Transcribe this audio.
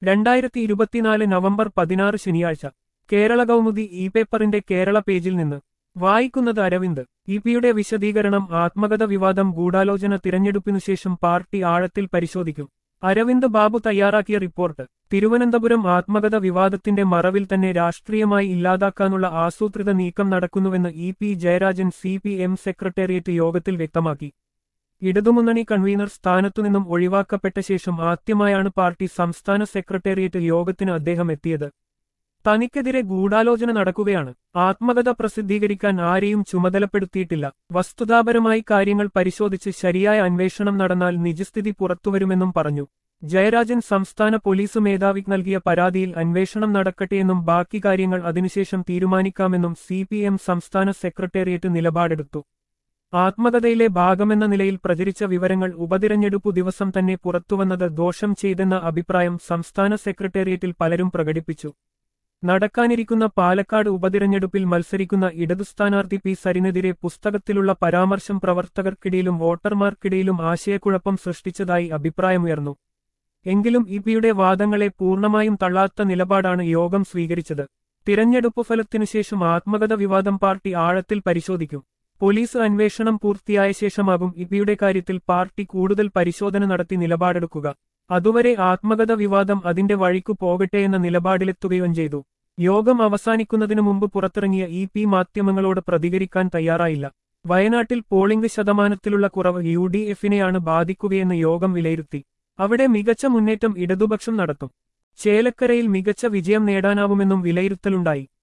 2024 November 16 ശനിയാഴ്ച Kerala Kaumudi E പേപ്പറിന്റെ കേരള പേജിൽ നിന്ന് വായിക്കുന്നത് അരവിന്ദ്. ഇപിയുടെ വിശദീകരണം ആത്മകഥ വിവാദം ഗൂഢാലോചന തിരഞ്ഞെടുപ്പിനുശേഷം പാർട്ടി ആഴത്തിൽ പരിശോധിക്കും. അരവിന്ദ് ബാബു തയ്യാറാക്കിയ റിപ്പോർട്ട്. തിരുവനന്തപുരം ആത്മകഥ വിവാദത്തിന്റെ മറവിൽ തന്നെ രാഷ്ട്രീയമായി ഇല്ലാതാക്കാനുള്ള ആസൂത്രിത നീക്കം നടക്കുന്നുവെന്ന് ഇ ജയരാജൻ CPM സെക്രട്ടേറിയറ്റ് യോഗത്തിൽ വ്യക്തമാക്കി. ഇടതുമുന്നണി കൺവീനർ സ്ഥാനത്തുനിന്നും ഒഴിവാക്കപ്പെട്ട ശേഷം ആദ്യമായാണ് പാർട്ടി സംസ്ഥാന സെക്രട്ടേറിയറ്റ് യോഗത്തിന് അദ്ദേഹം എത്തിയത്. തനിക്കെതിരെ ഗൂഢാലോചന നടക്കുകയാണ്. ആത്മകഥ പ്രസിദ്ധീകരിക്കാൻ ആരെയും ചുമതലപ്പെടുത്തിയിട്ടില്ല. വസ്തുതാപരമായി കാര്യങ്ങൾ പരിശോധിച്ച് ശരിയായ അന്വേഷണം നടന്നാൽ നിജസ്ഥിതി പുറത്തുവരുമെന്നും പറഞ്ഞു. ജയരാജൻ സംസ്ഥാന പോലീസ് മേധാവിക്ക് നൽകിയ പരാതിയിൽ അന്വേഷണം നടക്കട്ടെയെന്നും ബാക്കി കാര്യങ്ങൾ അതിനുശേഷം തീരുമാനിക്കാമെന്നും CPM സംസ്ഥാന സെക്രട്ടേറിയറ്റ് നിലപാടെടുത്തു. ആത്മകഥയിലെ ഭാഗമെന്ന നിലയിൽ പ്രചരിച്ച വിവരങ്ങൾ ഉപതിരഞ്ഞെടുപ്പു ദിവസം തന്നെ പുറത്തുവന്നത് ദോഷം ചെയ്തെന്ന അഭിപ്രായം സംസ്ഥാന സെക്രട്ടേറിയറ്റിൽ പലരും പ്രകടിപ്പിച്ചു. നടക്കാനിരിക്കുന്ന പാലക്കാട് ഉപതിരഞ്ഞെടുപ്പിൽ മത്സരിക്കുന്ന ഇടതു സ്ഥാനാർത്ഥി P സരിനെതിരെ പുസ്തകത്തിലുള്ള പരാമർശം പ്രവർത്തകർക്കിടയിലും വോട്ടർമാർക്കിടയിലും ആശയക്കുഴപ്പം സൃഷ്ടിച്ചതായി അഭിപ്രായമുയർന്നു. എങ്കിലും ഇപിയുടെ വാദങ്ങളെ പൂർണ്ണമായും തള്ളാത്ത നിലപാടാണ് യോഗം സ്വീകരിച്ചത്. തിരഞ്ഞെടുപ്പ് ഫലത്തിനുശേഷം ആത്മകഥ വിവാദം പാർട്ടി ആഴത്തിൽ പരിശോധിക്കും. പോലീസ് അന്വേഷണം പൂർത്തിയായ ശേഷമാകും ഇപിയുടെ കാര്യത്തിൽ പാർട്ടി കൂടുതൽ പരിശോധന നടത്തി നിലപാടെടുക്കുക. അതുവരെ ആത്മകഥ വിവാദം അതിന്റെ വഴിക്കു പോകട്ടെയെന്ന നിലപാടിലെത്തുകയും ചെയ്തു. യോഗം അവസാനിക്കുന്നതിനു മുമ്പ് പുറത്തിറങ്ങിയ ഇ മാധ്യമങ്ങളോട് പ്രതികരിക്കാൻ തയ്യാറായില്ല. വയനാട്ടിൽ പോളിംഗ് ശതമാനത്തിലുള്ള കുറവ് UDFനെയാണ് ബാധിക്കുകയെന്ന് യോഗം വിലയിരുത്തി. അവിടെ മികച്ച മുന്നേറ്റം ഇടതുപക്ഷം നടത്തും. ചേലക്കരയിൽ മികച്ച വിജയം നേടാനാവുമെന്നും വിലയിരുത്തലുണ്ടായി.